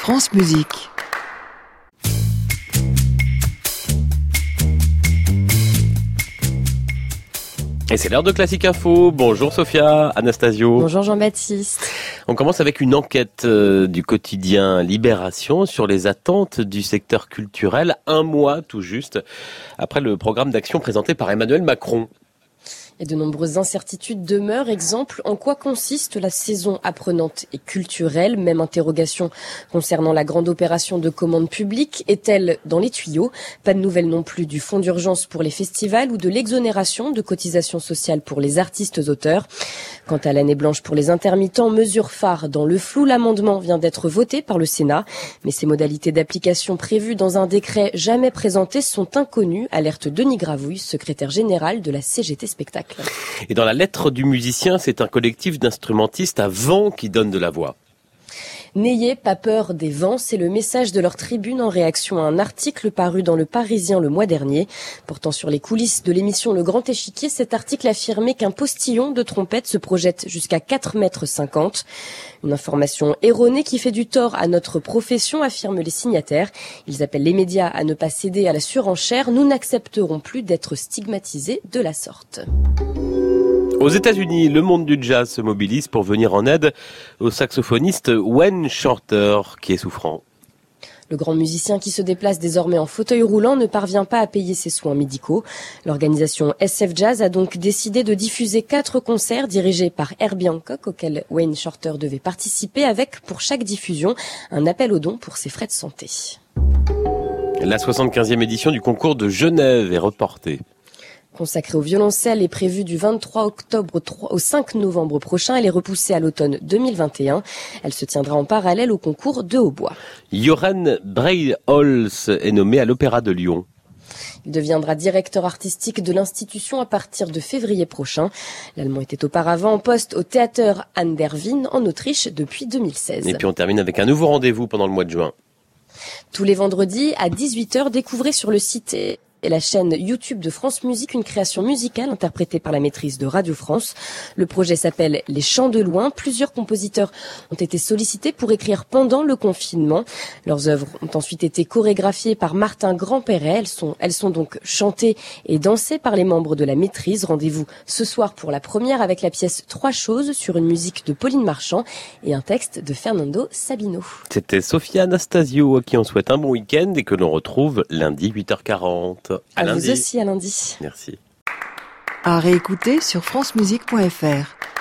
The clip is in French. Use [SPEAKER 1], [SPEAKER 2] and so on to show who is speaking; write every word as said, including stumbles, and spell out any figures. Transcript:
[SPEAKER 1] France Musique.
[SPEAKER 2] Et c'est l'heure de Classique Info. Bonjour Sophia, Anastasio.
[SPEAKER 3] Bonjour Jean-Baptiste.
[SPEAKER 2] On commence avec une enquête euh, du quotidien Libération sur les attentes du secteur culturel, un mois tout juste après le programme d'action présenté par Emmanuel Macron.
[SPEAKER 3] Et de nombreuses incertitudes demeurent. Exemple, en quoi consiste la saison apprenante et culturelle? Même interrogation concernant la grande opération de commande publique. Est-elle dans les tuyaux? Pas de nouvelles non plus du fonds d'urgence pour les festivals ou de l'exonération de cotisations sociales pour les artistes auteurs. Quant à l'année blanche pour les intermittents, mesure phare dans le flou, l'amendement vient d'être voté par le Sénat. Mais ses modalités d'application prévues dans un décret jamais présenté sont inconnues, alerte Denis Gravouille, secrétaire général de la C G T Spectacle.
[SPEAKER 2] Et dans la lettre du musicien, c'est un collectif d'instrumentistes à vent qui donne de la voix.
[SPEAKER 3] N'ayez pas peur des vents, c'est le message de leur tribune en réaction à un article paru dans Le Parisien le mois dernier. Portant sur les coulisses de l'émission Le Grand Échiquier, cet article affirmait qu'un postillon de trompette se projette jusqu'à quatre mètres cinquante. Une information erronée qui fait du tort à notre profession, affirment les signataires. Ils appellent les médias à ne pas céder à la surenchère. Nous n'accepterons plus d'être stigmatisés de la sorte.
[SPEAKER 2] Aux États-Unis, le monde du jazz se mobilise pour venir en aide au saxophoniste Wayne Shorter, qui est souffrant.
[SPEAKER 3] Le grand musicien qui se déplace désormais en fauteuil roulant ne parvient pas à payer ses soins médicaux. L'organisation S F Jazz a donc décidé de diffuser quatre concerts dirigés par Herbie Hancock auxquels Wayne Shorter devait participer avec, pour chaque diffusion, un appel aux dons pour ses frais de santé.
[SPEAKER 2] La soixante-quinzième édition du concours de Genève est reportée.
[SPEAKER 3] Consacrée au violoncelle est prévue du vingt-trois octobre au cinq novembre prochain. Elle est repoussée à l'automne deux mille vingt et un. Elle se tiendra en parallèle au concours de hautbois.
[SPEAKER 2] Joran Breitholtz est nommé à l'Opéra de Lyon.
[SPEAKER 3] Il deviendra directeur artistique de l'institution à partir de février prochain. L'Allemand était auparavant en poste au Theater an der Wien en Autriche depuis deux mille seize.
[SPEAKER 2] Et puis on termine avec un nouveau rendez-vous pendant le mois de juin.
[SPEAKER 3] Tous les vendredis à dix-huit heures, découvrez sur le site et la chaîne YouTube de France Musique une création musicale interprétée par la maîtrise de Radio France. Le projet s'appelle Les Chants de Loin. Plusieurs compositeurs ont été sollicités pour écrire pendant le confinement. Leurs œuvres ont ensuite été chorégraphiées par Martin Grandperret. Elles sont, elles sont donc chantées et dansées par les membres de la maîtrise. Rendez-vous ce soir pour la première avec la pièce Trois choses sur une musique de Pauline Marchand et un texte de Fernando Sabino.
[SPEAKER 2] C'était Sophia Anastasio à qui on souhaite un bon week-end et que l'on retrouve lundi huit heures quarante. À,
[SPEAKER 3] à
[SPEAKER 2] lundi.
[SPEAKER 3] vous aussi, à lundi.
[SPEAKER 2] Merci.
[SPEAKER 1] À réécouter sur francemusique point f r.